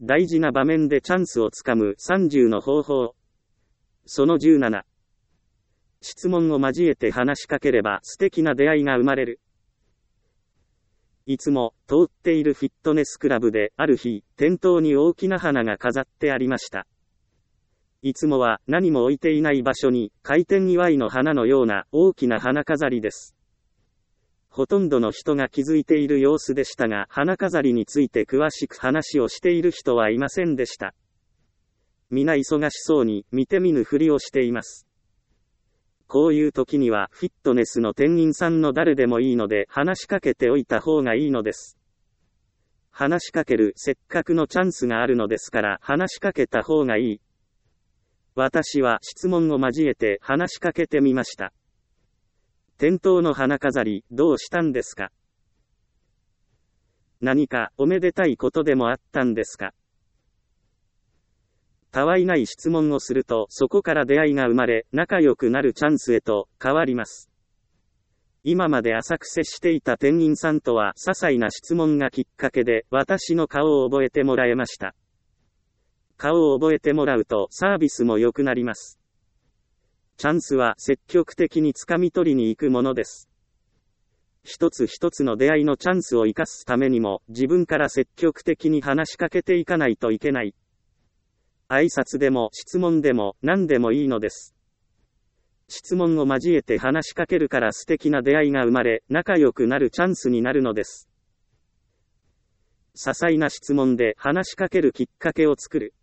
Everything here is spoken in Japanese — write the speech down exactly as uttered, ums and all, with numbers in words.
大事な場面でチャンスをつかむさんじゅうの方法。そのじゅうなな。質問を交えて話しかければ素敵な出会いが生まれる。いつも通っているフィットネスクラブである日、店頭に大きな花が飾ってありました。いつもは何も置いていない場所に開店祝いの花のような大きな花飾りです。ほとんどの人が気づいている様子でしたが、花飾りについて詳しく話をしている人はいませんでした。皆忙しそうに見て見ぬふりをしています。こういう時にはフィットネスの店員さんの誰でもいいので話しかけておいた方がいいのです。話しかけるせっかくのチャンスがあるのですから話しかけた方がいい。私は質問を交えて話しかけてみました。店頭の花飾り、どうしたんですか？何かおめでたいことでもあったんですか？たわいない質問をすると、そこから出会いが生まれ、仲良くなるチャンスへと変わります。今まで浅く接していた店員さんとは、些細な質問がきっかけで、私の顔を覚えてもらえました。顔を覚えてもらうと、サービスも良くなります。チャンスは積極的に掴み取りに行くものです。一つ一つの出会いのチャンスを生かすためにも、自分から積極的に話しかけていかないといけない。挨拶でも質問でも何でもいいのです。質問を交えて話しかけるから素敵な出会いが生まれ、仲良くなるチャンスになるのです。些細な質問で話しかけるきっかけを作る。